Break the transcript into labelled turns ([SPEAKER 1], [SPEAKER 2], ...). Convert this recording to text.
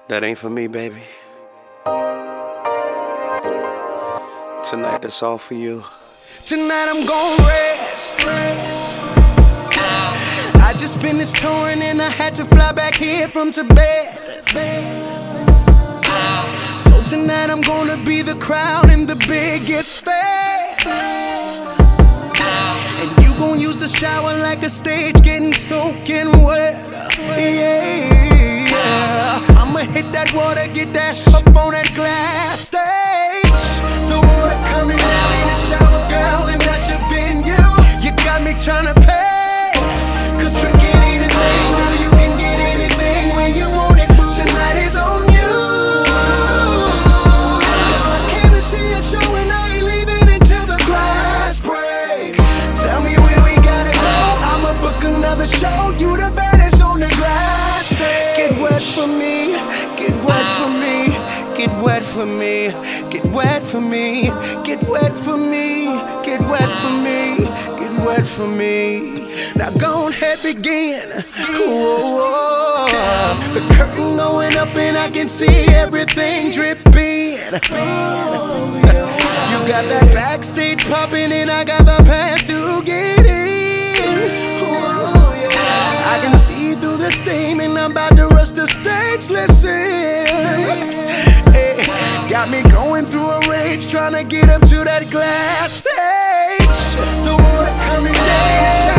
[SPEAKER 1] That ain't for me, baby. Tonight, that's all for you. Tonight I'm gon' rest. I just finished touring and I had to fly back here from Tibet. So tonight I'm gonna be the crown in the biggest stage. And you gon' use the shower like a stage, getting soaking wet. Yeah, I'ma hit that water, get that up on that glass stage. The water coming down in the shower, girl, and that's your venue. You got me tryna pay, cause tricking ain't a thing, girl, you can get anything when you want it. Tonight is on you. I came to see a show and I ain't leaving until the glass break. Tell me where we gotta go, I'ma book another show. You the baddest on the glass stage. Get wet for me, get wet for me, get wet for me, get wet for me, get wet for me, get wet for me, get wet for me. Now go ahead, begin. Whoa, the curtain going up and I can see everything dripping. You got that backstage popping and I got the pass to get in. I can see through the steam and I'm about to rush the stage. Listen, hey, got me going through a rage, trying to get up to that glass stage. The water coming down.